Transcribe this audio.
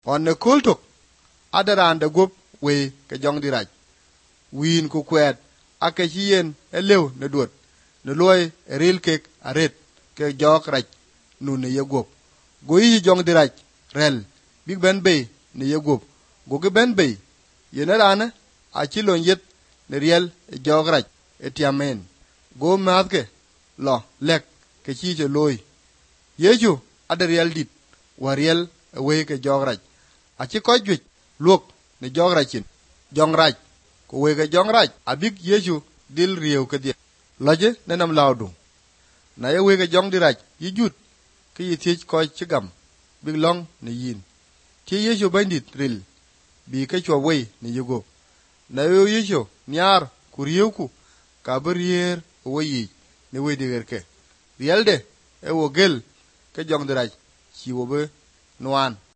on ne kultuk adaran da gop we ke jong di raj win ku kwet ake hien elew ne duot ne loy ril kek aret ke jok raj nu ne yegop go yi jong di raj rel big ben bay ne yegop go ge ben bay yenarana a chilon yet ne riel jok raj etiamen go matke lo lek ke chi je loy yeju adariel dit wariel we ke jok raj a chi ko juj luok ne jok rajin jong raj ko we ke jong raj abik yeju dil riew ke dia laje nenam lawdu na ye we ke jong di raj yijut ke yithich ko chigam big long ne yin ti yeju bandit ril bi ke chwa we ne yugo na yo yeju nyar ku riew ku ka berier we yi ne we de ke rielde e wo gel ke jong di raj chi wo be nuan